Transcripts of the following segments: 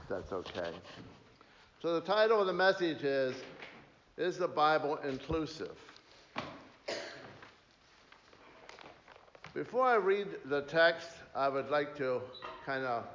That's okay. So the title of the message is the Bible inclusive? Before I read the text, I would like to kind of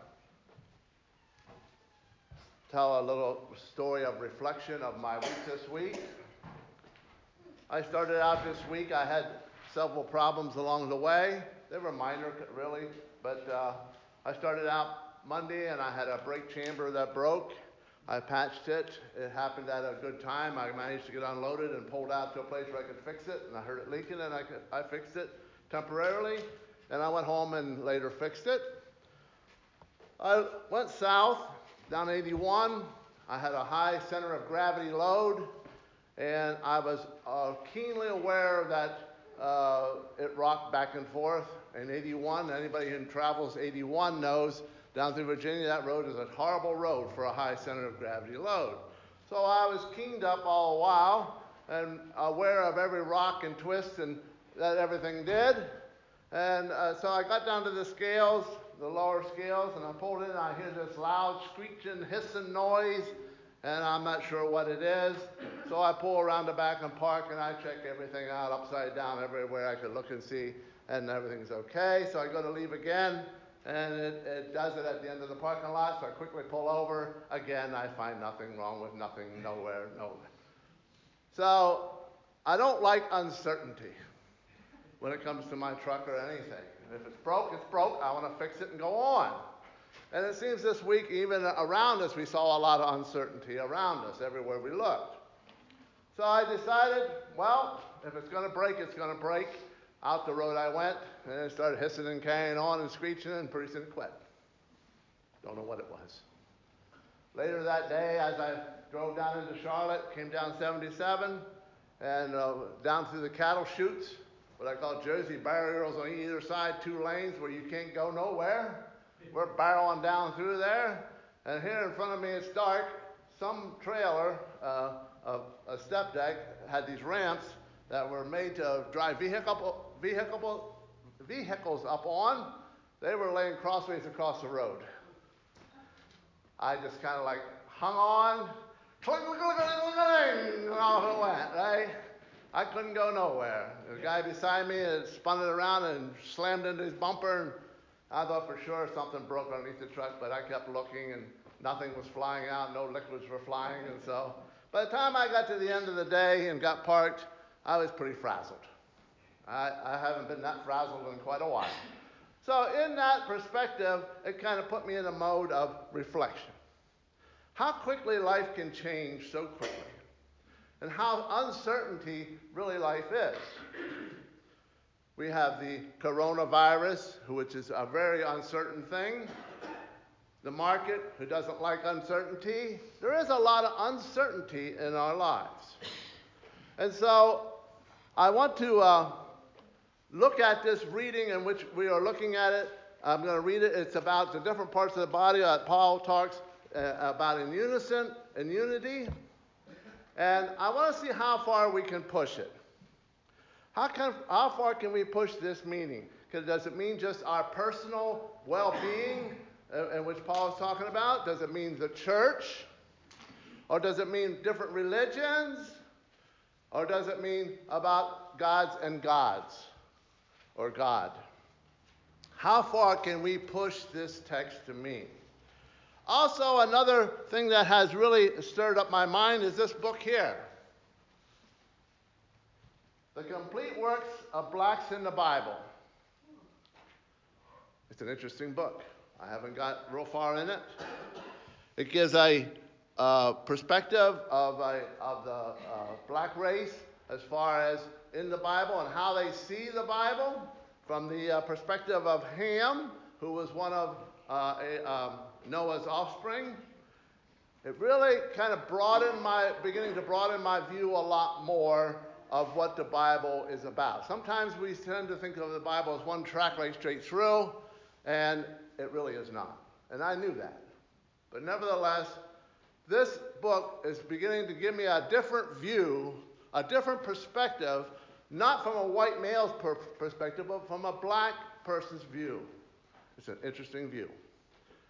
tell a little story of reflection of my week this week. I started out this week, I had several problems along the way. They were minor, really, but I started out Monday and I had a brake chamber that broke. I patched it. It happened at a good time. I managed to get unloaded and pulled out to a place where I could fix it, and I heard it leaking, and I fixed it temporarily. And I went home and later fixed it. I went south, down 81. I had a high center of gravity load, and I was keenly aware that it rocked back and forth. In 81, anybody who travels 81 knows down through Virginia, that road is a horrible road for a high center of gravity load. So I was keened up all the while and aware of every rock and twist and that everything did. And so I got down to the scales, the lower scales, and I pulled in and I hear this loud screeching, hissing noise, and I'm not sure what it is. So I pull around the back and park and I check everything out upside down everywhere I could look and see, and everything's okay. So I go to leave again, and it does it at the end of the parking lot, so I quickly pull over. Again, I find nothing wrong with nothing, nowhere. So I don't like uncertainty when it comes to my truck or anything. If it's broke, it's broke. I want to fix it and go on. And it seems this week, even around us, we saw a lot of uncertainty around us everywhere we looked. So I decided, well, if it's going to break, it's going to break. Out the road I went, and it started hissing and carrying on and screeching, and pretty soon it quit. Don't know what it was. Later that day, as I drove down into Charlotte, came down 77, and down through the cattle chutes, what I call Jersey barriers on either side, 2 lanes where you can't go nowhere. We're barreling down through there, and here in front of me, it's dark. Some trailer, a step deck, had these ramps that were made to drive vehicles up on. They were laying crossways across the road. I just kind of like hung on, cling, cling, cling, cling, cling, and off it went, right? I couldn't go nowhere. The guy beside me had spun it around and slammed into his bumper, and I thought for sure something broke underneath the truck, but I kept looking and nothing was flying out, no liquids were flying, and so by the time I got to the end of the day and got parked, I was pretty frazzled. I haven't been that frazzled in quite a while. So in that perspective, it kind of put me in a mode of reflection. How quickly life can change so quickly, and how uncertainty really life is. We have the coronavirus, which is a very uncertain thing. The market, who doesn't like uncertainty. There is a lot of uncertainty in our lives. And so I want to look at this reading in which we are looking at it. I'm going to read it. It's about the different parts of the body that Paul talks about in unison and unity. And I want to see how far we can push it. How far can we push this meaning? Because does it mean just our personal well-being, in which Paul is talking about? Does it mean the church? Or does it mean different religions? Or does it mean about gods and gods? Or God? How far can we push this text to mean? Also, another thing that has really stirred up my mind is this book here. The Complete Works of Blacks in the Bible. It's an interesting book. I haven't got real far in it. It gives a perspective of the black race as far as in the Bible and how they see the Bible from the perspective of Ham, who was one of Noah's offspring. It really kind of beginning to broaden my view a lot more of what the Bible is about. Sometimes we tend to think of the Bible as one track right straight through, and it really is not. And I knew that. But nevertheless, this book is beginning to give me a different view, a different perspective, not from a white male's perspective, but from a black person's view. It's an interesting view.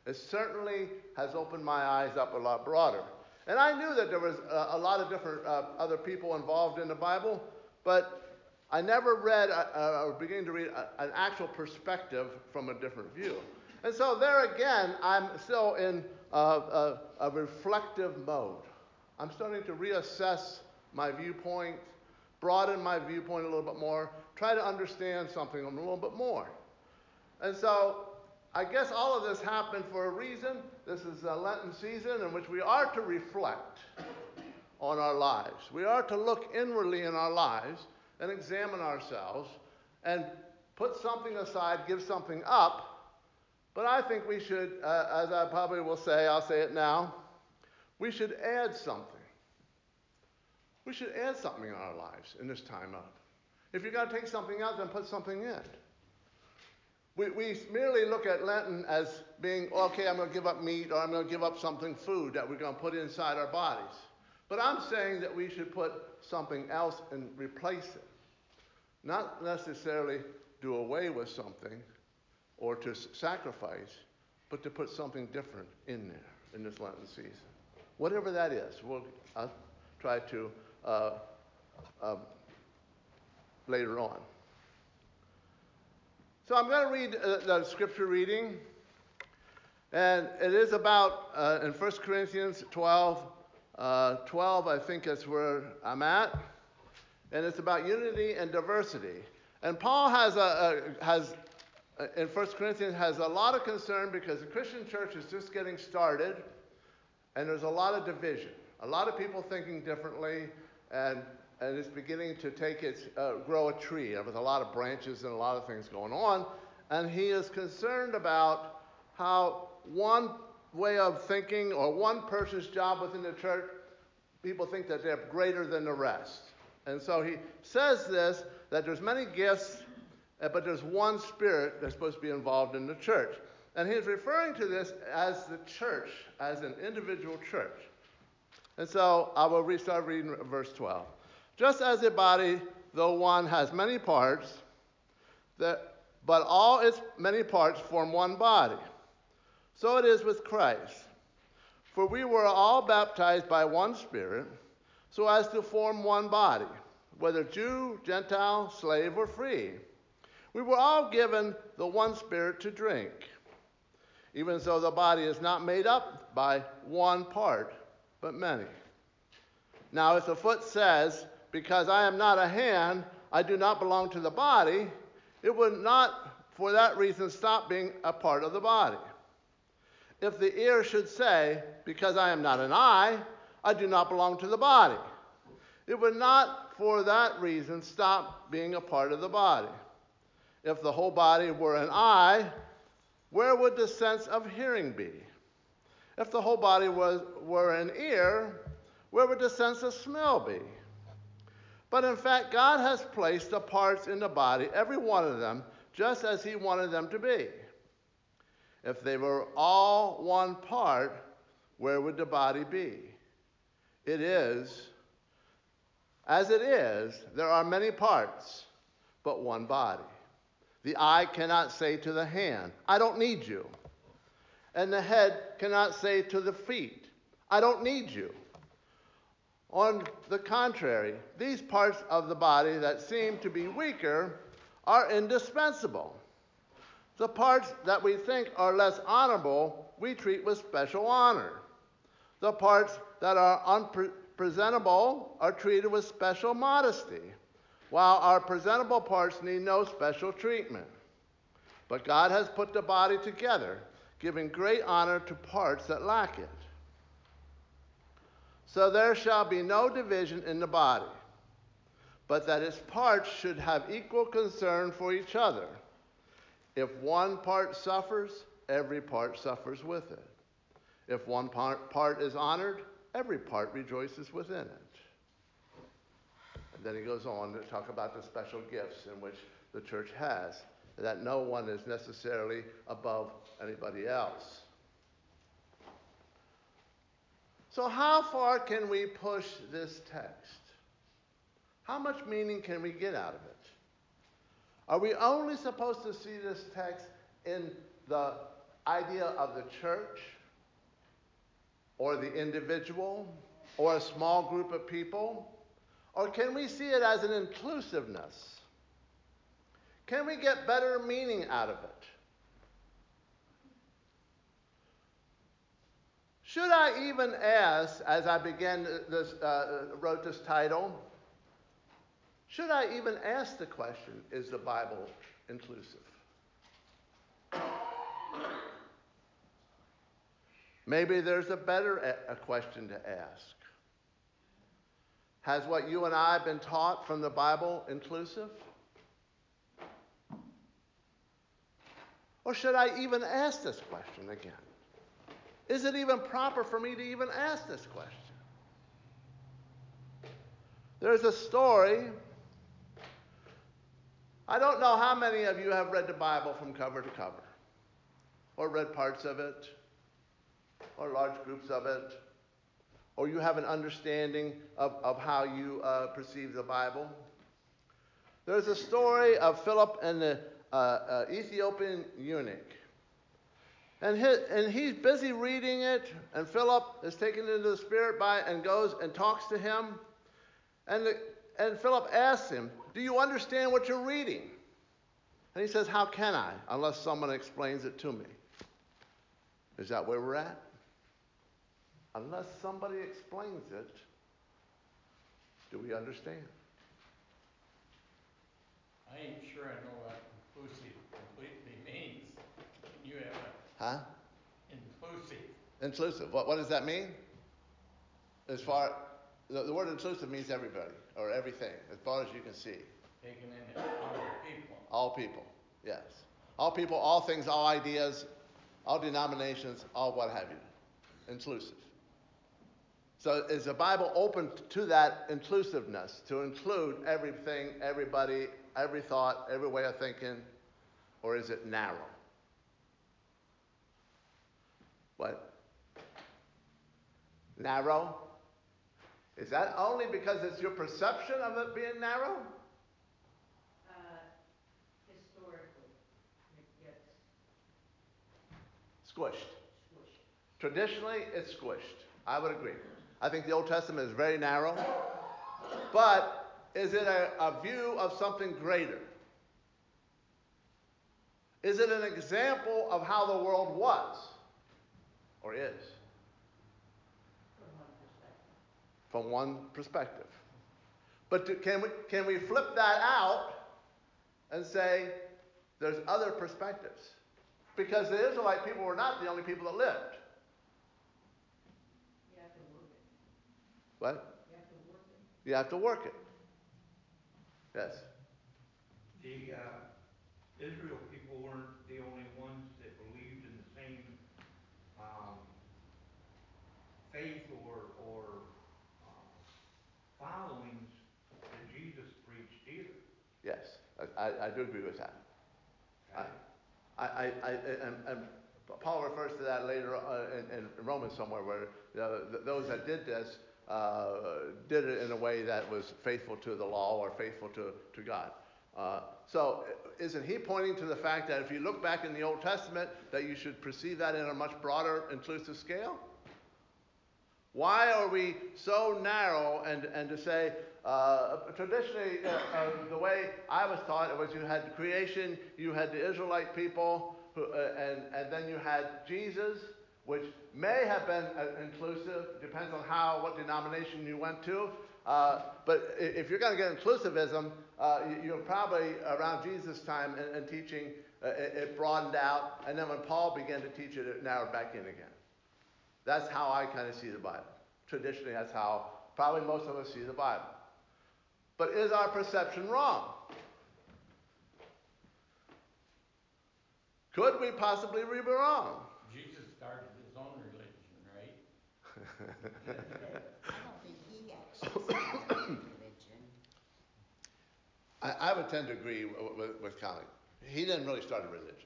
It certainly has opened my eyes up a lot broader. And I knew that there was a lot of different other people involved in the Bible, but I never read or began to read an actual perspective from a different view. And so there again, I'm still in a reflective mode. I'm starting to reassess my viewpoint, broaden my viewpoint a little bit more, try to understand something a little bit more. And so I guess all of this happened for a reason. This is a Lenten season in which we are to reflect on our lives. We are to look inwardly in our lives and examine ourselves and put something aside, give something up. But I think we should, as I probably will say, I'll say it now, we should add something. We should add something in our lives in this time up. If you're going to take something out, then put something in. We merely look at Lenten as being, okay, I'm going to give up meat or I'm going to give up something, food that we're going to put inside our bodies. But I'm saying that we should put something else and replace it. Not necessarily do away with something or to sacrifice, but to put something different in there in this Lenten season. Whatever that is, I'll try to later on. So I'm going to read the scripture reading, and it is about, in 1 Corinthians 12, I think that's where I'm at, and it's about unity and diversity. And Paul has in 1 Corinthians, has a lot of concern because the Christian church is just getting started, and there's a lot of division. A lot of people thinking differently, and it's beginning to grow a tree with a lot of branches and a lot of things going on. And he is concerned about how one way of thinking or one person's job within the church, people think that they're greater than the rest. And so he says this, that there's many gifts, but there's one Spirit that's supposed to be involved in the church. And he's referring to this as the church, as an individual church. And so I will start reading verse 12. Just as a body, though one has many parts, but all its many parts form one body. So it is with Christ. For we were all baptized by one Spirit, so as to form one body, whether Jew, Gentile, slave, or free. We were all given the one Spirit to drink. Even so, the body is not made up by one part, but many. Now, if the foot says, because I am not a hand, I do not belong to the body, it would not for that reason stop being a part of the body. If the ear should say, because I am not an eye, I do not belong to the body, it would not for that reason stop being a part of the body. If the whole body were an eye, where would the sense of hearing be? If the whole body were an ear, where would the sense of smell be? But in fact, God has placed the parts in the body, every one of them, just as he wanted them to be. If they were all one part, where would the body be? It is, as it is, there are many parts, but one body. The eye cannot say to the hand, I don't need you. And the head cannot say to the feet, I don't need you. On the contrary, these parts of the body that seem to be weaker are indispensable. The parts that we think are less honorable, we treat with special honor. The parts that are unpresentable are treated with special modesty, while our presentable parts need no special treatment. But God has put the body together, giving great honor to parts that lack it. So there shall be no division in the body, but that its parts should have equal concern for each other. If one part suffers, every part suffers with it. If one part is honored, every part rejoices within it. And then he goes on to talk about the special gifts in which the church has, that no one is necessarily above anybody else. So how far can we push this text? How much meaning can we get out of it? Are we only supposed to see this text in the idea of the church or the individual or a small group of people? Or can we see it as an inclusiveness? Can we get better meaning out of it? Should I even ask, as I wrote this title, should I even ask the question, is the Bible inclusive? Maybe there's a better question to ask. Has what you and I have been taught from the Bible inclusive? Or should I even ask this question again? Is it even proper for me to even ask this question? There's a story. I don't know how many of you have read the Bible from cover to cover, or read parts of it, or large groups of it, or you have an understanding of how you perceive the Bible. There's a story of Philip and the Ethiopian eunuch. And he's busy reading it, and Philip is taken into the Spirit and goes and talks to him. And Philip asks him, do you understand what you're reading? And he says, how can I, unless someone explains it to me? Is that where we're at? Unless somebody explains it, do we understand? I ain't sure I know what inclusive completely means. Can you have a... Huh? Inclusive. Inclusive. What does that mean? As far... The word inclusive means everybody, or everything, as far as you can see. Taking in all people. All people, yes. All people, all things, all ideas, all denominations, all what have you. Inclusive. So is the Bible open to that inclusiveness, to include everything, everybody, every thought, every way of thinking, or is it narrow? What? Narrow? Is that only because it's your perception of it being narrow? Historically, it gets Squished. Traditionally, it's squished. I would agree. I think the Old Testament is very narrow. But is it a view of something greater? Is it an example of how the world was or is? From one perspective. But can we flip that out and say there's other perspectives? Because the Israelite people were not the only people that lived. You have to work it. What? You have to work it. You have to work it. Yes. The Israel people weren't the only ones that believed in the same faith or followings that Jesus preached either. Yes, I do agree with that. Okay. And Paul refers to that later in Romans somewhere, where those that did this did it in a way that was faithful to the law or faithful to God. So isn't he pointing to the fact that if you look back in the Old Testament, that you should perceive that in a much broader, inclusive scale? Why are we so narrow and to say, traditionally, the way I was taught, it was you had creation, you had the Israelite people, and then you had Jesus, which may have been inclusive, depends on what denomination you went to. But if you're going to get inclusivism, you're probably around Jesus' time and teaching, it broadened out, and then when Paul began to teach it, it narrowed back in again. That's how I kind of see the Bible. Traditionally, that's how probably most of us see the Bible. But is our perception wrong? Could we possibly be wrong? Jesus started his own religion, right? I don't think he actually started religion. I would tend to agree with Colin. He didn't really start a religion.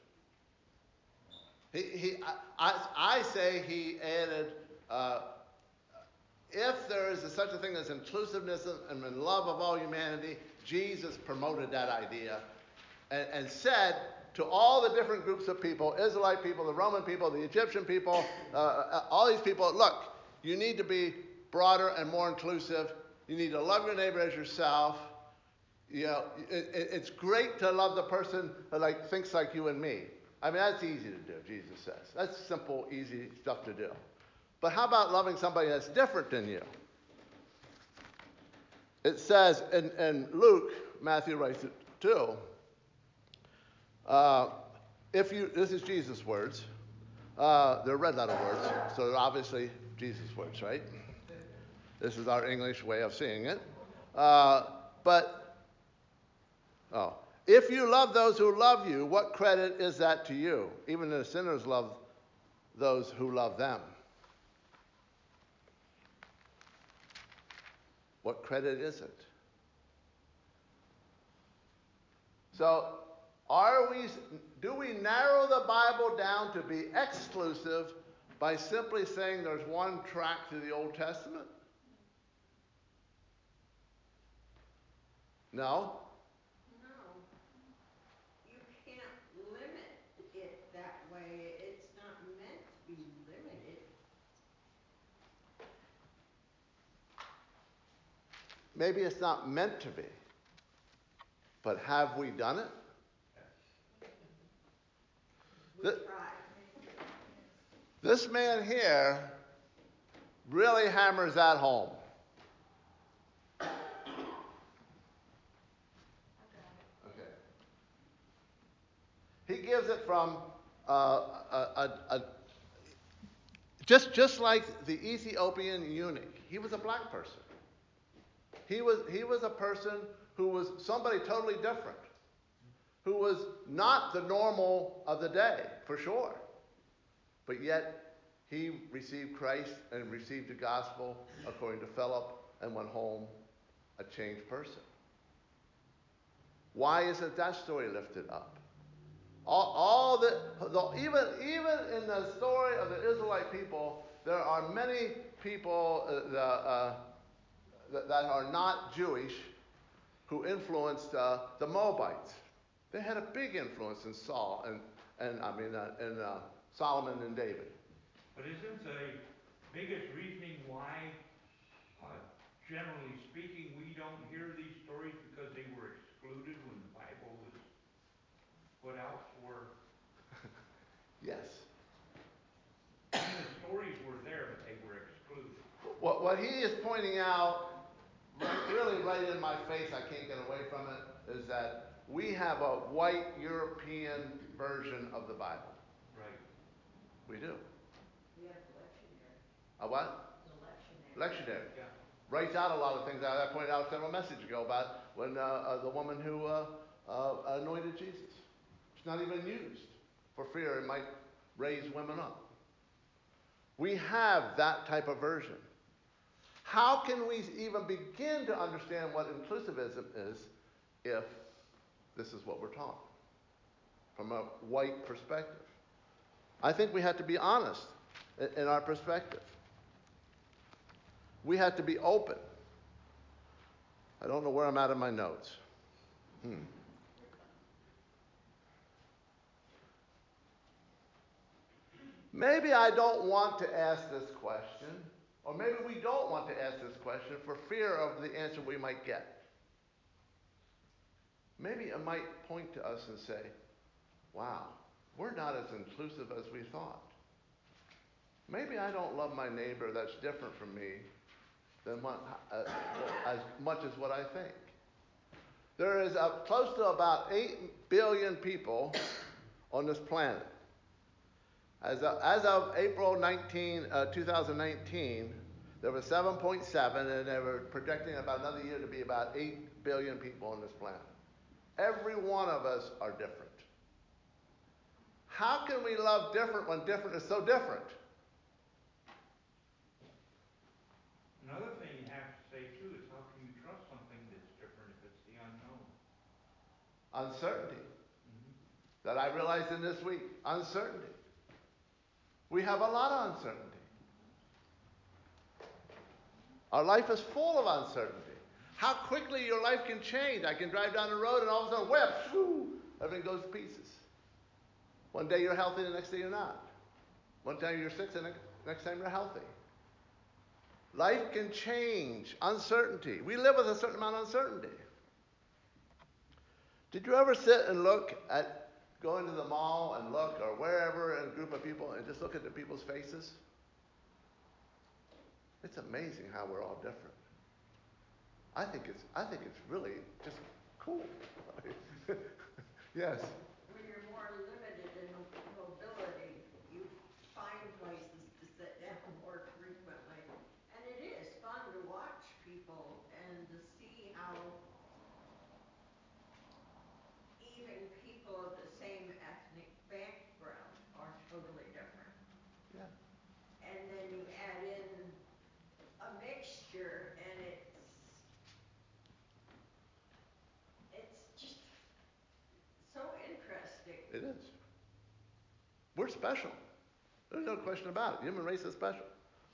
I say he added, if there is such a thing as inclusiveness and love of all humanity, Jesus promoted that idea and said to all the different groups of people, Israelite people, the Roman people, the Egyptian people, all these people, look, you need to be broader and more inclusive. You need to love your neighbor as yourself. You know, it's great to love the person who thinks like you and me. I mean, that's easy to do, Jesus says. That's simple, easy stuff to do. But how about loving somebody that's different than you? It says in Luke, Matthew writes it too, this is Jesus' words. They're red letter words, so they're obviously Jesus' words, right? This is our English way of seeing it. If you love those who love you, what credit is that to you? Even the sinners love those who love them. What credit is it? So, do we narrow the Bible down to be exclusive by simply saying there's one track to the Old Testament? No. No, you can't limit it that way. It's not meant to be limited. Maybe it's not meant to be. But have we done it? We try. This man here really hammers that home. Okay. He gives it from just like the Ethiopian eunuch. He was a black person. He was a person who was somebody totally different, who was not the normal of the day, for sure. But yet, he received Christ and received the gospel according to Philip and went home a changed person. Why isn't that story lifted up? Even in the story of the Israelite people, there are many people that are not Jewish who influenced the Moabites. They had a big influence in Saul and Solomon and David. But isn't the biggest reasoning why, generally speaking, we don't hear these stories because they were excluded when the Bible was put out for? Yes. I mean, the stories were there, but they were excluded. What he is pointing out, really right in my face, I can't get away from it, is that we have a white European version of the Bible. Right. We do. We have the lectionary. A what? The lectionary. Lectionary. Yeah. Writes out a lot of things that I pointed out several messages ago about when the woman who anointed Jesus. It's not even used for fear it might raise women up. We have that type of version. How can we even begin to understand what inclusivism is if this is what we're taught from a white perspective? I think we have to be honest in our perspective. We have to be open. I don't know where I'm at in my notes. Maybe I don't want to ask this question, or maybe we don't want to ask this question for fear of the answer we might get. Maybe it might point to us and say, wow, we're not as inclusive as we thought. Maybe I don't love my neighbor that's different from me as much as what I think. There is close to about 8 billion people on this planet. As of April 19, 2019, there were 7.7, and they were projecting about another year to be about 8 billion people on this planet. Every one of us are different. How can we love different when different is so different? Another thing you have to say, too, is how can you trust something that's different if it's the unknown? Uncertainty. That I realized in this week. Uncertainty. We have a lot of uncertainty. Our life is full of uncertainty. How quickly your life can change. I can drive down the road and all of a sudden, whip, shoo, everything goes to pieces. One day you're healthy, the next day you're not. One time you're sick, the next time you're healthy. Life can change. Uncertainty. We live with a certain amount of uncertainty. Did you ever sit and look at going to the mall and look, or wherever, in a group of people, and just look at the people's faces? It's amazing how we're all different. I think it's really just cool. Yes. When you're more limited in mobility, you find places to sit down more frequently. And it is fun to watch people and to see how even people of the same ethnic background are totally different. Yeah. And then you add in a mixture and it's just so interesting. It is. We're special. There's no question about it. The human race is special.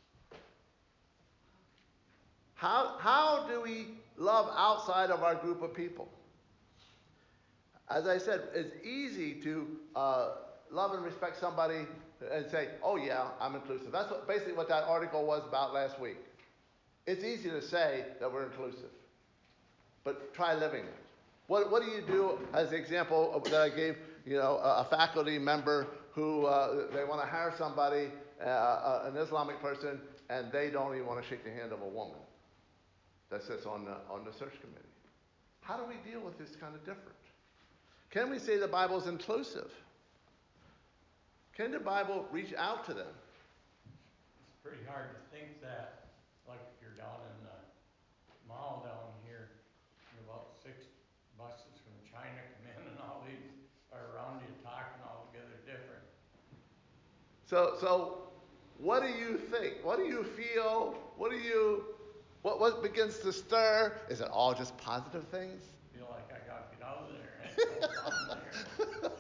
How do we love outside of our group of people? As I said, it's easy to love and respect somebody and say, oh yeah, I'm inclusive. That's basically what that article was about last week. It's easy to say that we're inclusive, but try living it. What do you do, as the example that I gave, a faculty member who they want to hire somebody, an Islamic person, and they don't even want to shake the hand of a woman that sits on the search committee. How do we deal with this kind of difference? Can we say the Bible is inclusive? Can the Bible reach out to them? It's pretty hard to think that, like if you're down in the mall down here, and about 6 buses from China come in and all these are around you talking altogether different. So what do you think? What do you feel? What begins to stir? Is it all just positive things? I feel like I gotta get out of there. It's so fun there.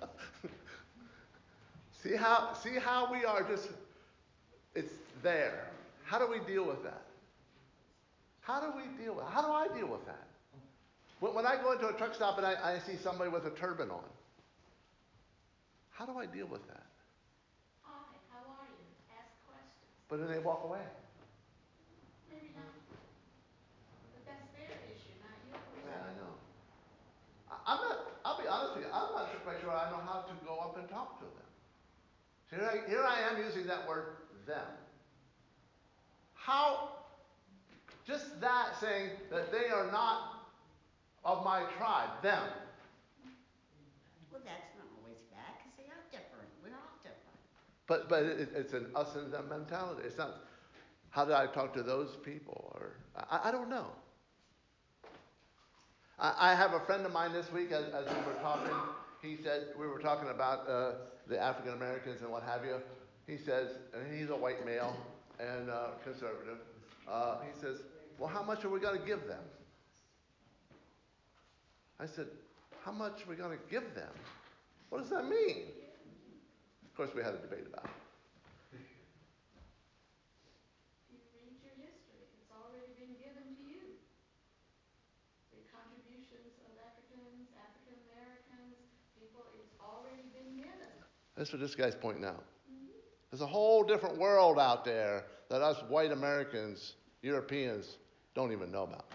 See how we are just, it's there. How do we deal with that? How do I deal with that? When I go into a truck stop and I see somebody with a turban on, how do I deal with that? Hi, how are you? Ask questions. But then they walk away. Maybe not. But that's their issue, not yours. Yeah, I know. I'll be honest with you, I'm not quite sure I know how to go up and talk to them. So here I am using that word, them. How, just that saying that they are not of my tribe, them. Well, that's not always bad, because they are different. We're all different. But it's an us and them mentality. It's not, how did I talk to those people? Or I don't know. I have a friend of mine this week, as we were talking, he said, we were talking about the African Americans and what have you. He says, and he's a white male and conservative. He says, well, how much are we going to give them? I said, how much are we going to give them? What does that mean? Of course, we had a debate about it. If you read your history, it's already been given to you. The contributions of Africans, African Americans, people, it's already been given. That's what this guy's pointing out. Mm-hmm. There's a whole different world out there that us white Americans, Europeans, don't even know about.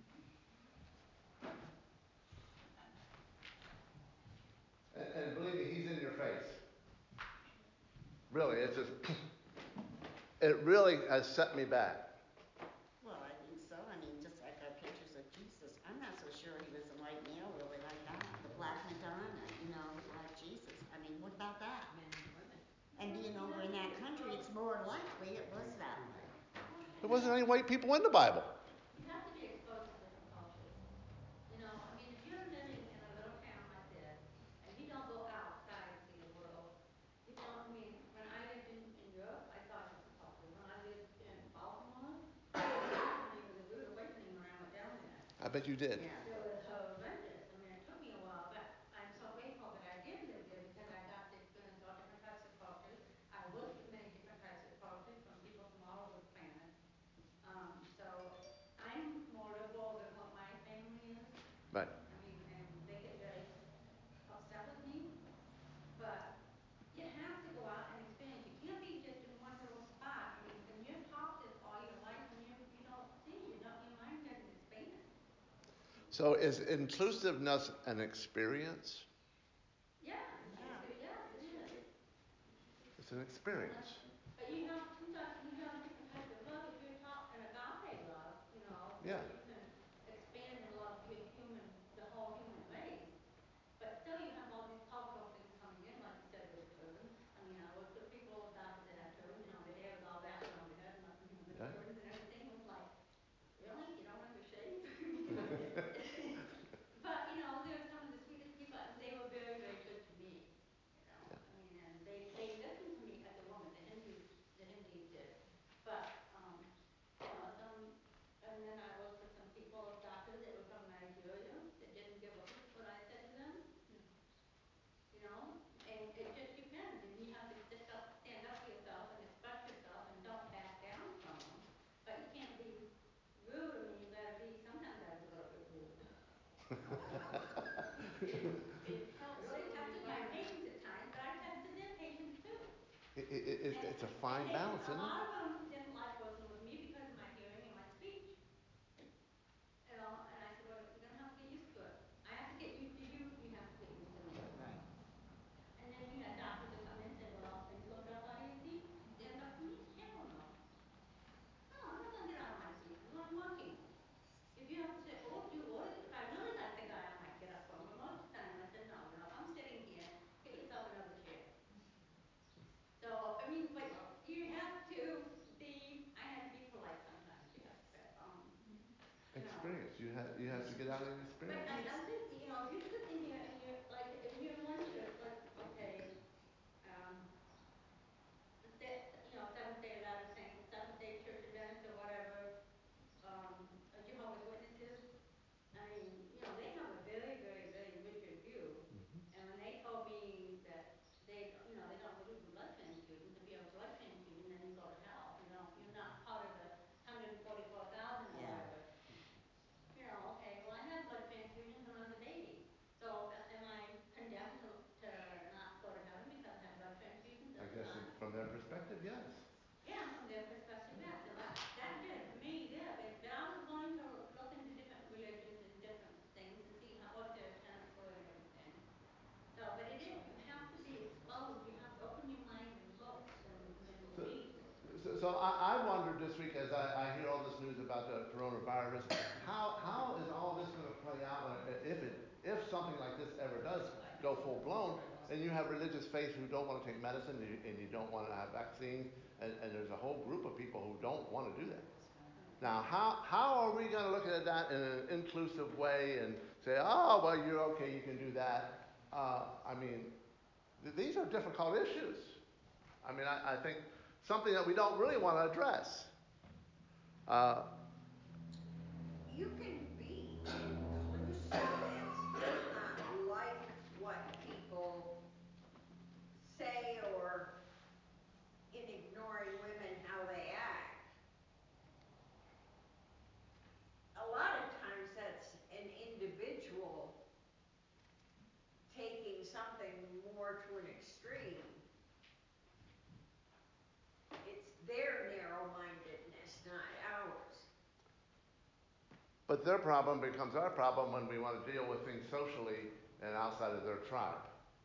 And believe me, he's in your face. Really, it's just, it really has set me back. Well, I think so. I mean, just like our pictures of Jesus. I'm not so sure he was a white male really like that. The Black Madonna, like Jesus. I mean, what about that? Men and women. And being over in that country, it's more likely it was that way. There wasn't any white people in the Bible. You have to be exposed to different cultures. I mean, if you're living in a little town like this, and you don't go outside and see the world, I mean, when I lived in Europe, I saw different cultures. When I lived in Baltimore, it was a rude awakening when I went down there. I bet you did. Yeah. It was horrendous. I mean, it took me a while, but I'm so grateful that I did live there because I got to experience all different types of cultures. I worked with many different types of cultures from people from all over the planet. So I'm more liberal than what my family is. Right. I mean, and they get very upset with me, but So is inclusiveness an experience? Yeah, Yeah. yes, it is. It's an experience. But sometimes you don't get competitive love if you're taught an agape love, Yeah. where you can expand and love the whole human race. But still you have all these cultural things coming in, like you said, with the turbans. I mean, I worked with people, doctors that had turbans, their hair was all wrapped around their head, and the Yeah. turbans and everything was like, really? You don't want to shave? But, they were some of the sweetest people, and they were very, very good to me, Yeah. I mean, and they listened to me as a woman, the Hindus did. But, and then I worked with some people, doctors that were from Nigeria, that didn't give a hoot what I said to them, and it just depends, and you have to stand up for yourself and express yourself and don't back down from them. But you can't be rude. I mean, you gotta be, sometimes I was a little bit rude. It tested my patience at times, but I tested their patience too. It's a fine balance, A isn't it? lot of them didn't like working with me because of my hearing and my speech. And I said, well, you're gonna have to get used to it. I have to get used to you, you have to get used to me. Right. And then you had doctors that come in and say, well, are you gonna drop out of your seat and stand up for me? Hell no. No, I'm not gonna get out of my seat because I'm working. If you have to say, oh, if I really like the guy, I might get up for him. But most of the time I said, no, if I'm sitting here, get yourself another chair. So, I mean, but you have to I had to be polite sometimes, yes, but, Experience. You have to get out and But experience. I'm thinking, if you're sitting here and you're, like, if you're in one church, like, okay, um, Seventh-day Latter Saints, Seventh-day Church Adventists or whatever, Jehovah's Witnesses, I mean, they have a very, very, very rigid view. And when they told me that they don't believe in blood transfusions, if you have a blood transfusion, then you go to hell. You're not part of the 144,000 or Yeah. whatever. Okay, well, I had blood transfusions when I was a baby. So am I condemned to not go to heaven because I had blood transfusions? I That's guess not. from their perspective, yes. Yeah, and from their perspective, yes. So that did for me there. But I was willing to look into different religions and different things and see what their tenets were and everything. So, but it is. You have to be exposed. You have to open your mind and look and read. So I wondered this week as I hear all this news about the coronavirus, how is all this going to play out if something like this ever does go full blown, and you have religious faiths who don't want to take medicine and you don't want to have vaccines, and there's a whole group of people who don't want to do that. Now, how are we going to look at that in an inclusive way and say, oh, well, you're okay, you can do that? I mean, these are difficult issues. I mean, I think something that we don't really want to address. You can be inclusive and still not like what people say, or in ignoring women how they act. A lot of times that's an individual taking something more to an extreme. It's their narrow-mindedness, not ours. But their problem becomes our problem when we want to deal with things socially and outside of their tribe.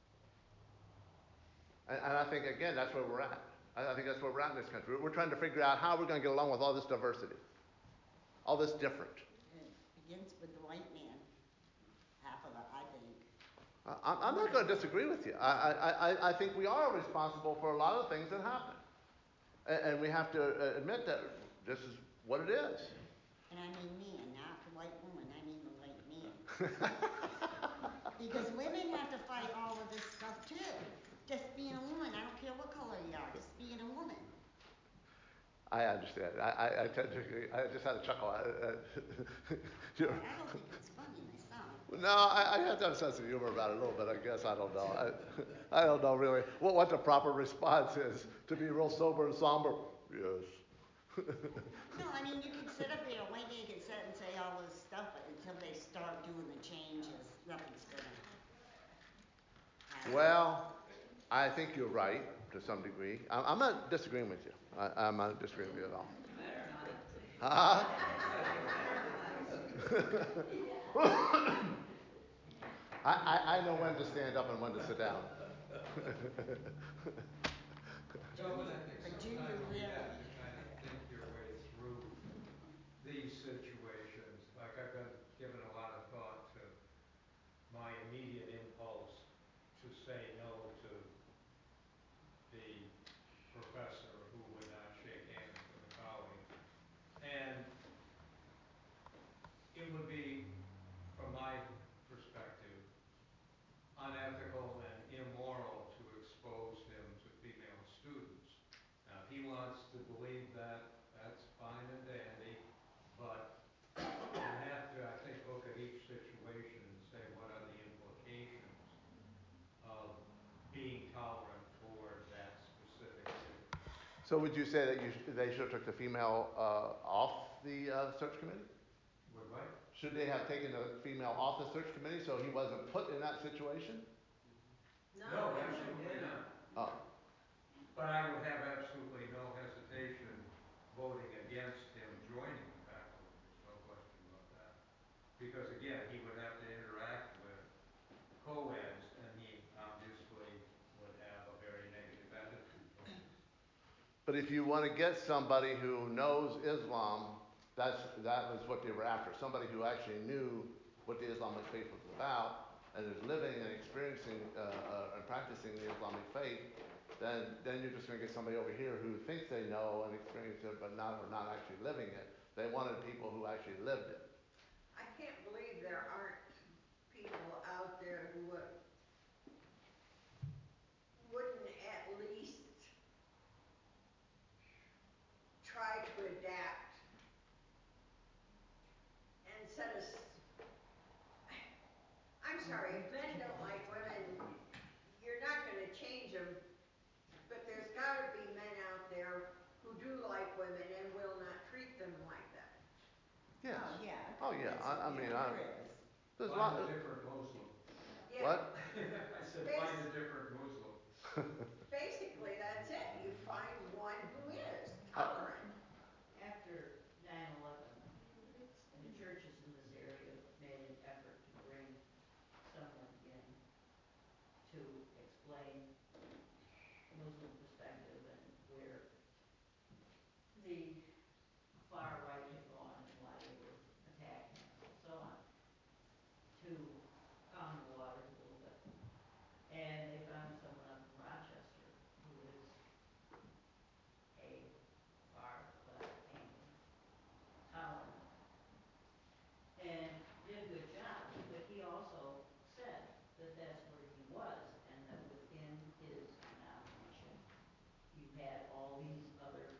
And I think, again, that's where we're at. I think that's where we're at in this country. We're trying to figure out how we're going to get along with all this diversity, all this different. It begins with the white man, half of it, I think. I'm not going to disagree with you. I think we are responsible for a lot of things that happen. And we have to admit that this is what it is. And I mean man, not the white woman, I mean the white man. Because women have to fight all of this stuff too. Just being a woman, I don't care what color you are, just being a woman. I understand. I tend to agree. I just had a chuckle. I don't think it's funny myself. No, I have to have a sense of humor about it a little bit, I guess. I don't know. I don't know really what the proper response is. To be real sober and somber? Yes. No, I mean, you can sit up here, a white man can sit and say all this stuff, but until they start doing the changes, nothing's gonna happen. Well, I think you're right to some degree. I'm not disagreeing with you. I'm not disagreeing with you at all. Huh? I know when to stand up and when to sit down. No, but I think Or do you sometimes you really? have to kind of think your way through these situations. Like I've been given a lot of thought to my immediate impulse to say no to the professor who would not shake hands with a colleague. And it would be, from my perspective, unethical and immoral to expose him to female students. Now, if he wants to believe that, that's fine and dandy, but you have to, I think, look at each situation and say, what are the implications of being tolerant toward that specific difference? So would you say that they should have took the female off the search committee? Would what? Should they have taken the female off the search committee so he wasn't put in that situation? No, absolutely not. Oh. But I would have absolutely no hesitation voting against him joining the faculty. There's no question about that. Because again, he would have to interact with co-eds, and he obviously would have a very negative attitude towards us. But if you want to get somebody who knows Islam, that was what they were after. Somebody who actually knew what the Islamic faith was about and is living and experiencing and practicing the Islamic faith, then you're just going to get somebody over here who thinks they know and experience it, but are not actually living it. They wanted people who actually lived it. I can't believe there aren't people out there who wouldn't at least try to adapt and set us. I'm sorry, if men don't like women, you're not going to change them, but there's got to be men out there who do like women and will not treat them like that. Yes. Oh, yeah. Oh, yeah. I mean, there's a Find lot. a different Muslim. Yeah. What? I said, find a different Muslim. Basically, that's it. You find one who is tolerant. After 9/11, and the churches in this area made an effort to bring someone in to explain Muslim perspective and where the far right had gone and why they were attacking us and so on, to calm the waters a little bit. And they found someone up in Rochester who is a far left thinking, tolerant, and did a good job. But he also said that that's where he was, and that within his denomination you had all these other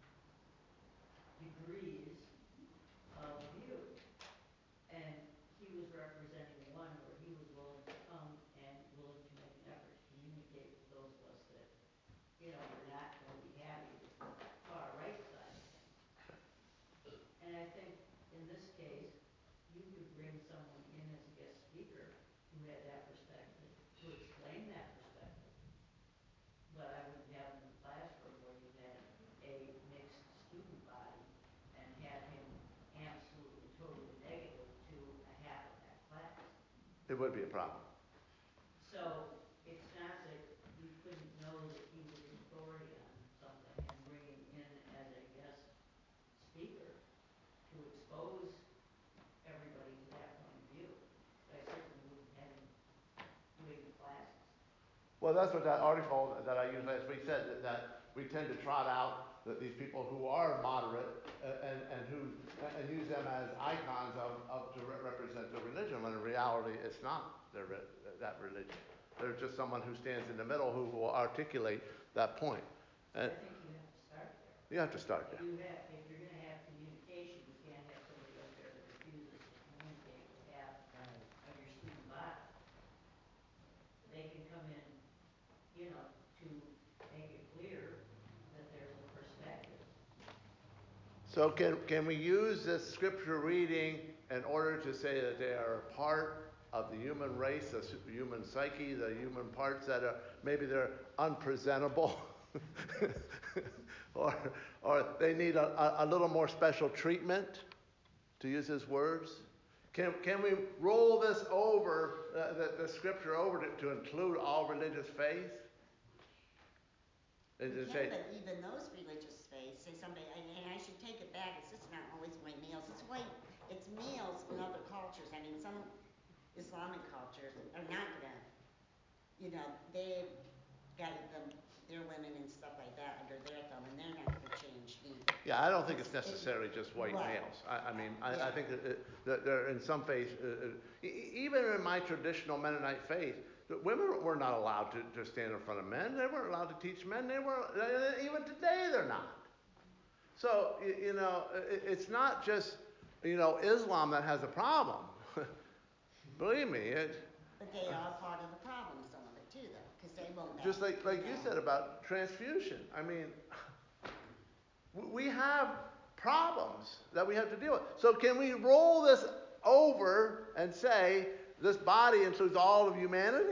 degrees of view. And he was representing one where he was willing to come and willing to make an effort to communicate with those of us that, we're not going to be happy with the far right side of things. And I think in this case, you could bring someone in as a guest speaker who had that perspective, to explain that perspective. But I wouldn't have him in the classroom where you had a mixed student body and had him absolutely totally negative to a half of that class. It would be a problem. So it's not that you couldn't know that he was an authority on something and bring him in as a guest speaker to expose everybody to that point of view. But I certainly wouldn't have him doing the classes. Well, that's what that article that I used last week said, that we tend to trot out that these people who are moderate and use them as icons to represent the religion, when in reality it's not that religion. They're just someone who stands in the middle who will articulate that point. So I think you have to start there. You have to start there. If you're going to have communication, you can't have somebody up there that refuses to communicate with half of your student body. They can come in, to make it clear that there's a perspective. So can we use this scripture reading in order to say that they are part of the human race, the human psyche, the human parts that are, maybe they're unpresentable, or they need a little more special treatment, to use his words? Can we roll this over, the scripture over to include all religious faiths? We Is it can, say, but even those religious faiths, say somebody, and I should take it back, it's just not always white males, it's males in other cultures. I mean, some Islamic cultures are not gonna, they've got their women and stuff like that under their thumb, and they're not gonna change either. yeah, I don't think it's necessarily just white Right. males. I mean, I Yeah. think that there in some faiths, even in my traditional Mennonite faith, the women were not allowed to stand in front of men. They weren't allowed to teach men. Even today they're not. So, it's not just, Islam that has a problem. Believe me, But they are part of the problem, some of it too, though, because they won't. just like you said about transfusion. I mean, we have problems that we have to deal with. So can we roll this over and say this body includes all of humanity?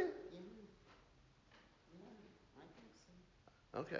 Yeah, I think so. Okay.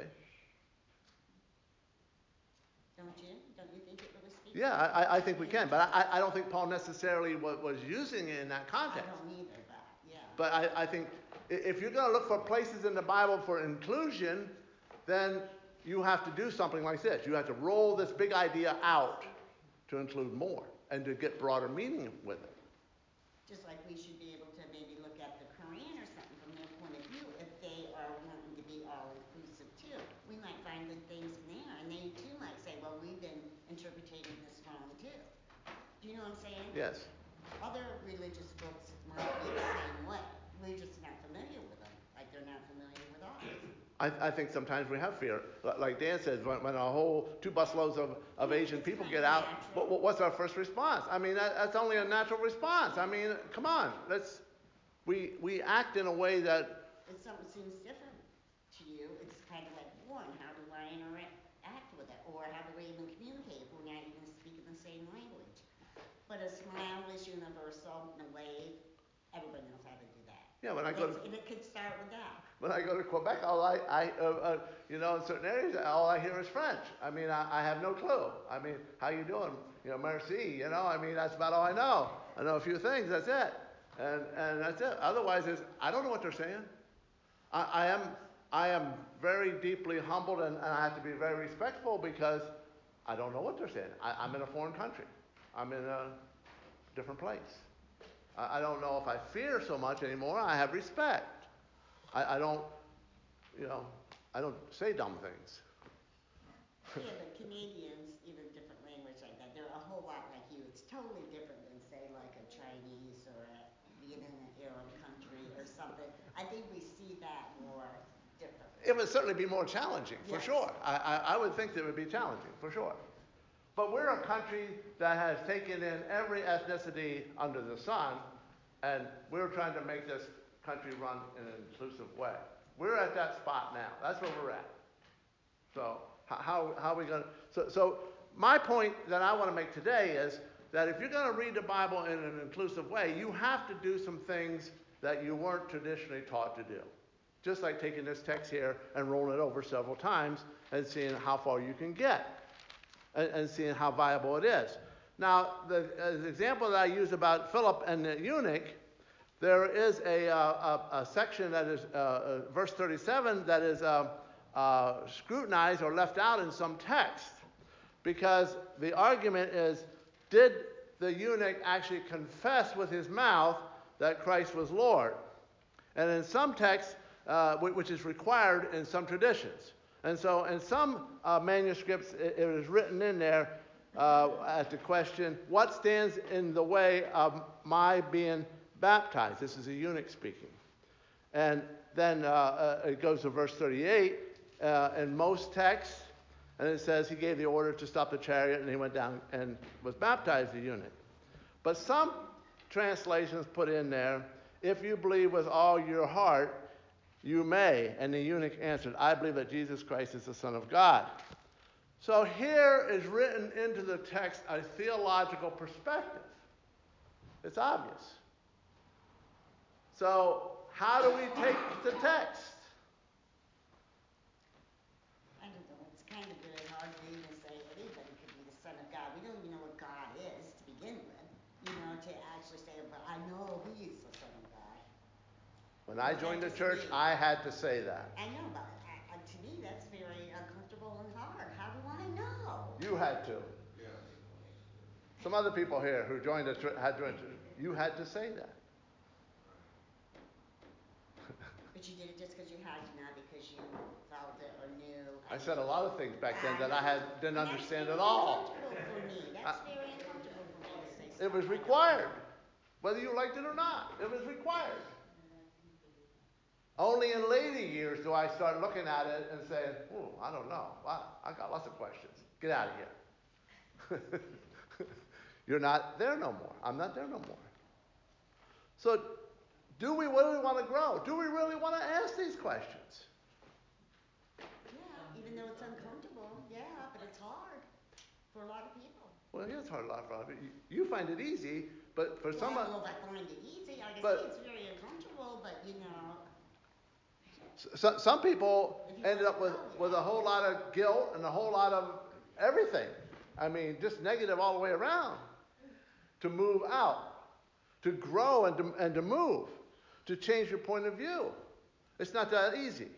Don't you? Don't you think it really speaks? Yeah, I think we can, but I don't think Paul necessarily was using it in that context. I don't either, yeah. But I think if you're going to look for places in the Bible for inclusion, then you have to do something like this. You have to roll this big idea out to include more and to get broader meaning with it. Just like we should be able to maybe look at the Quran or something from their point of view, if they are wanting to be all-inclusive too. We might find good things in there, and they too might say, well, we've been interpreting this wrong too. Do you know what I'm saying? Yes. Other religious books might be the same way. We're just not familiar with them, like they're not familiar with ours. I think sometimes we have fear. Like Dan says, when a whole 2 busloads of Asian people get out, what's our first response? I mean, that's only a natural response. I mean, come on. We act in a way that... If something seems different to you, it's kind of like war, and how do I interact with it? Or how do we even communicate if we're not even speaking the same language? But a smile is universal, and a wave, everybody knows how to do that. Yeah, and it could start with that. When I go to Quebec, in certain areas, all I hear is French. I mean, I have no clue. I mean, how you doing? Merci. I mean, that's about all I know. I know a few things. That's it. And that's it. Otherwise, I don't know what they're saying. I am very deeply humbled, and I have to be very respectful because I don't know what they're saying. I'm in a foreign country. I'm in a different place. I don't know if I fear so much anymore. I have respect. I don't say dumb things. Yeah, but Canadians, even different language like that, they're a whole lot like you. It's totally different than, say, like a Chinese or being in an Arab country or something. I think we see that more differently. It would certainly be more challenging, for Yes. sure. I would think that it would be challenging, for sure. But we're a country that has taken in every ethnicity under the sun, and we're trying to make this country run in an inclusive way. We're at that spot now. That's where we're at. So how are we going to... So my point that I want to make today is that if you're going to read the Bible in an inclusive way, you have to do some things that you weren't traditionally taught to do. Just like taking this text here and rolling it over several times and seeing how far you can get and seeing how viable it is. Now, the example that I used about Philip and the eunuch, there is a section that is, verse 37, that is scrutinized or left out in some text. Because the argument is, did the eunuch actually confess with his mouth that Christ was Lord? And in some texts, which is required in some traditions. And so in some manuscripts, it is written in there at the question, what stands in the way of my being baptized? This is a eunuch speaking. And then it goes to verse 38 in most texts, and it says he gave the order to stop the chariot, and he went down and was baptized, the eunuch. But some translations put in there, if you believe with all your heart, you may. And the eunuch answered, I believe that Jesus Christ is the Son of God. So here is written into the text a theological perspective. It's obvious. So how do we take the text? I don't know. It's kind of very hard to even say anybody could be the Son of God. We don't even know what God is to begin with. To I know he's the Son of God. When I Is that joined the just church, me? I had to say that. I know, but to me, that's very uncomfortable and hard. How do I know? You had to. Yes. Some other people here who joined the church had joined. You had to say that. But you did it just because you had to, not because you felt it or knew. I said a lot of things back then that I didn't understand at That's all. very uncomfortable for me. That's very uncomfortable for me to say stuff It was I don't required, know. whether you liked it or not. It was required. Only in later years do I start looking at it and saying, I don't know. Wow, I got lots of questions. Get out of here. You're not there no more. I'm not there no more. So, do we really want to grow? Do we really want to ask these questions? Yeah, even though it's uncomfortable, yeah, but it's hard for a lot of people. Well, yeah, it's hard a lot for a lot of people. You find it easy, but for some... I don't know if I find it easy. Like I say, it's very uncomfortable, but you know... Some people ended up with a whole lot of guilt and a whole lot of everything. I mean, just negative all the way around. To move out, to grow and to move, to change your point of view. It's not that easy.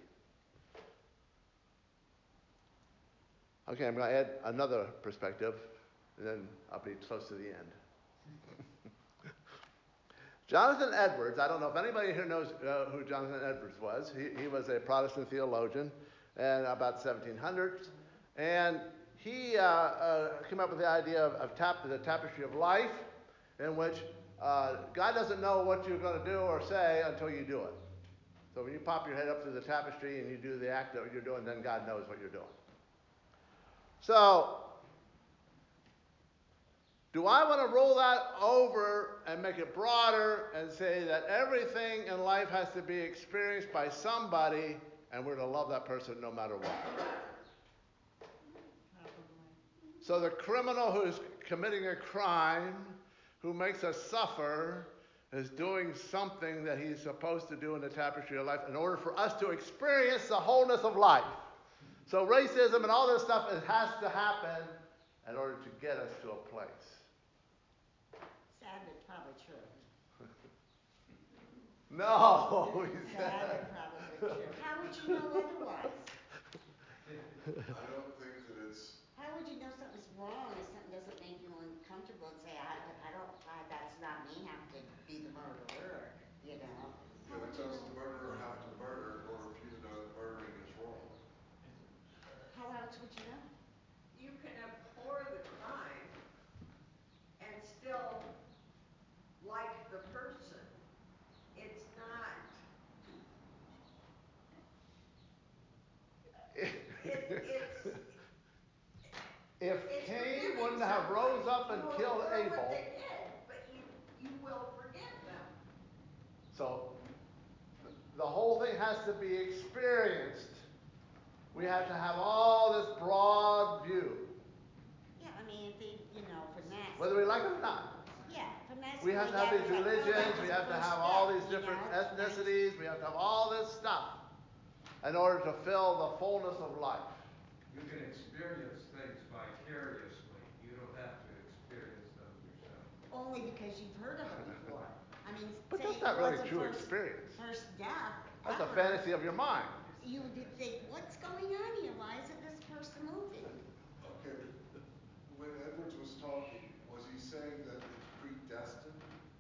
Okay, I'm going to add another perspective, and then I'll be close to the end. Jonathan Edwards, I don't know if anybody here knows who Jonathan Edwards was. He was a Protestant theologian in about 1700s. And he came up with the idea of the tapestry of life, in which God doesn't know what you're going to do or say until you do it. So when you pop your head up through the tapestry and you do the act that you're doing, then God knows what you're doing. So, do I want to roll that over and make it broader and say that everything in life has to be experienced by somebody and we're to love that person no matter what? So the criminal who's committing a crime, who makes us suffer, is doing something that he's supposed to do in the tapestry of life in order for us to experience the wholeness of life. So racism and all this stuff, it has to happen in order to get us to a place. Sad, but probably true. No, he Sad, said. but probably true. How would you know otherwise? I don't think that it's... How would you know something's wrong if something doesn't make you uncomfortable and say, that's not me having to be the murderer, you know? Yeah, but does the murderer have to murder in order for you to know that murdering is wrong? How else would you know? You can abhor the crime and still like the person. It's not... If Cain wouldn't have rose up and killed Abel... what they did, but you will forgive them. So, the whole thing has to be experienced. We have to have all this broad view. Yeah, I mean, from that... Whether we like it or not. Yeah, from that... We have to have these religions, we have to have all these different ethnicities, we have to have all this stuff in order to fill the fullness of life. You can experience things vicariously. You don't have to experience them yourself. Only because you've heard of them before. I mean, but that's not really true experience. First death. That's a fantasy of your mind. You would think, what's going on here? Why isn't this person moving? Okay, but when Edwards was talking, was he saying that it's predestined?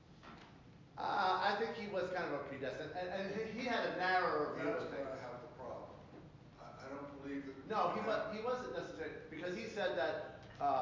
I think he was kind of a predestined, and he had a narrower view of That's things. where I have the problem. I don't believe that... No, he wasn't necessarily, because he said that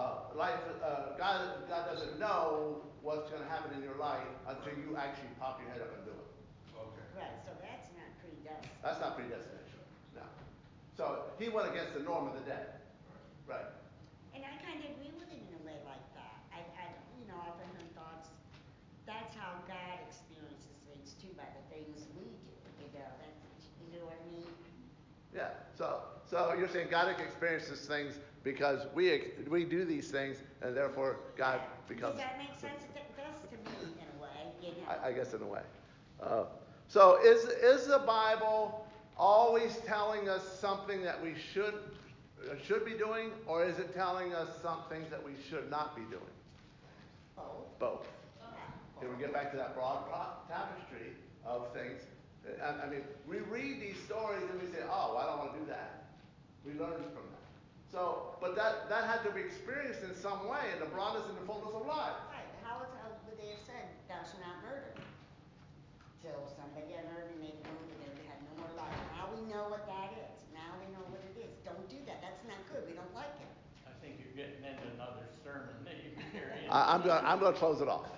God doesn't know what's going to happen in your life until you actually pop your head up and do it. Okay. Right, so that's not predestined. That's not predestination, no. So he went against the norm of the day. Right. And I kind of agree with him in a way like that. I often heard thoughts, that's how God experiences things too, by the things we do, you know what I mean? Yeah, so you're saying God experiences things because we do these things, and therefore God becomes... Does that make sense? It does to me, in a way, you know. I guess in a way. So is the Bible always telling us something that we should be doing, or is it telling us some things that we should not be doing? Both. Both. Yeah. Here we get back to that broad tapestry of things. I mean, we read these stories and we say, oh, I don't want to do that. We learn from that. So, but that had to be experienced in some way in the broadness and the fullness of life. Right, how would they have said, thou shalt not murder? Till somebody had murdered and they wounded and they had no more life. Now we know what that is. Now we know what it is. Don't do that. That's not good. We don't like it. I think you're getting into another sermon that you can carry in. I'm going to close it off.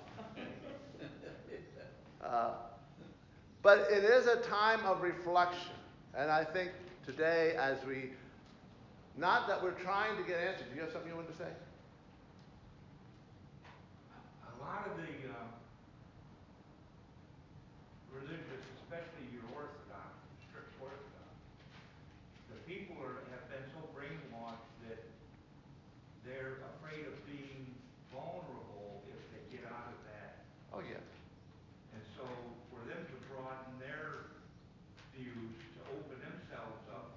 But it is a time of reflection. And I think today, as we, not that we're trying to get answers. Do you have something you want to say? A lot of the religious, especially your Orthodox, strict Orthodox, the people have been so brainwashed that they're afraid of being vulnerable if they get out of that. Oh, yeah. And so for them to broaden their views, to open themselves up,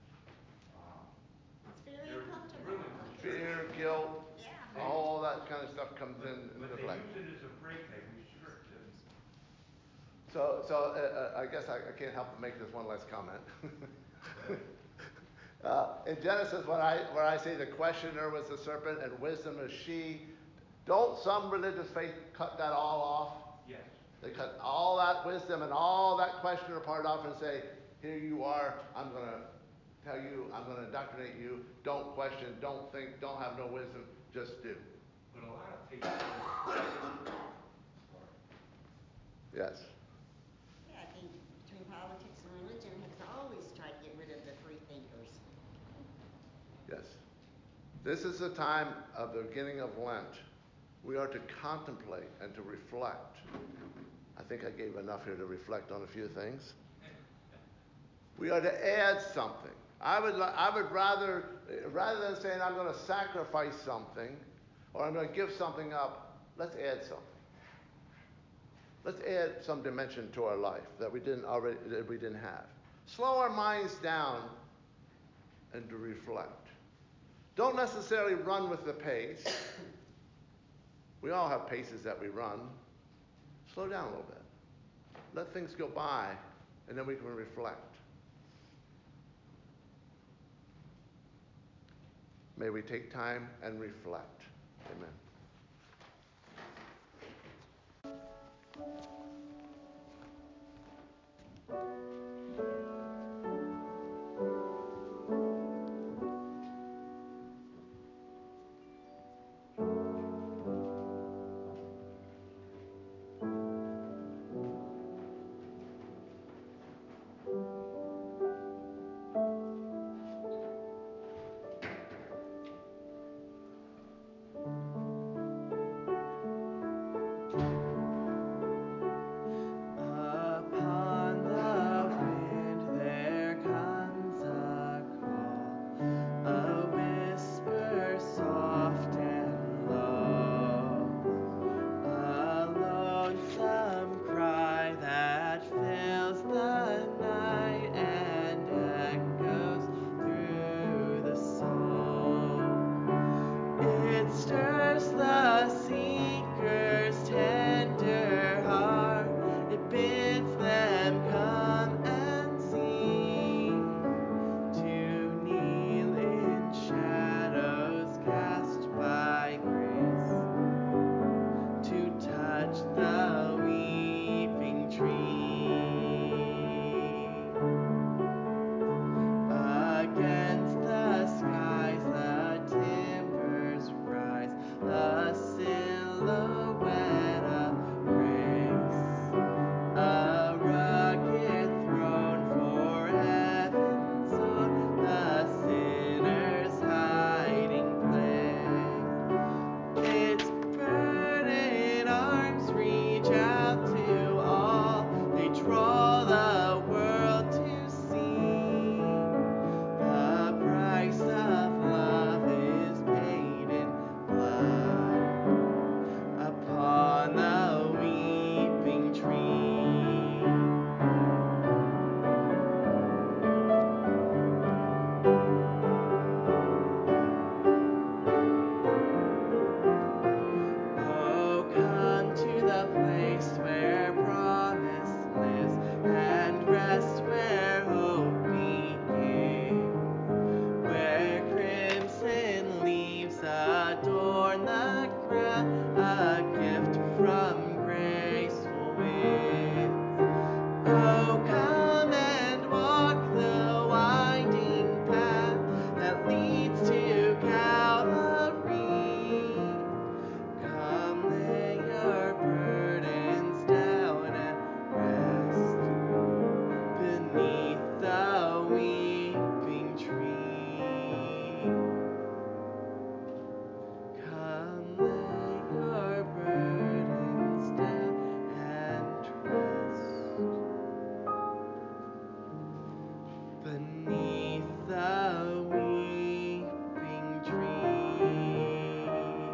It's very they're uncomfortable. really Fear, guilt, Yeah. all that kind of stuff comes but into they play. use it as a break, they restrict them. So I guess I can't help but make this one last comment. In Genesis, where I say the questioner was the serpent and wisdom is she, don't some religious faith cut that all off? Yes. They cut all that wisdom and all that questioner part off and say, here you are, I'm going to tell you, I'm going to indoctrinate you, don't question, don't think, don't have no wisdom, just do. But a lot of faith. Yes. Yeah, I think between politics and religion has always tried to get rid of the free thinkers. Yes. This is the time of the beginning of Lent. We are to contemplate and to reflect. I think I gave enough here to reflect on a few things. We are to add something. I would rather than saying I'm going to sacrifice something or I'm going to give something up, let's add something. Let's add some dimension to our life that we didn't have. Slow our minds down and to reflect. Don't necessarily run with the pace. We all have paces that we run. Slow down a little bit. Let things go by, and then we can reflect. May we take time and reflect. Amen. adorn the crown, a gift from graceful winds. Oh, come and walk the winding path that leads to Calvary. Come, lay your burdens down and rest beneath the weeping tree. Come, lay your burdens down and rest beneath the weeping tree.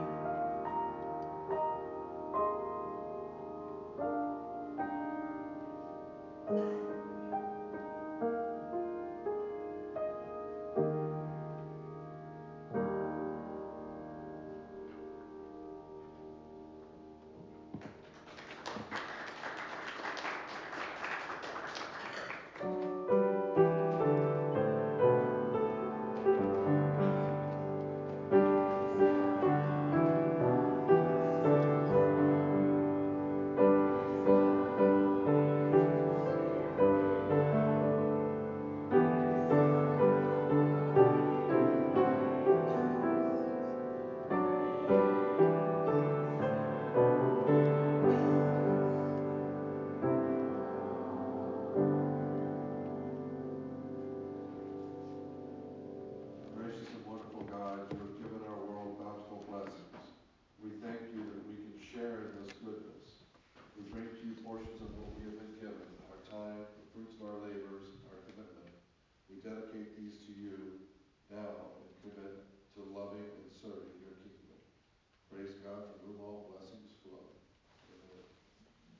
Gracious and wonderful God, you have given our world bountiful blessings. We thank you that we can share in this goodness. We bring to you portions of what we have been given, our time, the fruits of our labors, our commitment. We dedicate these to you now and commit to loving and serving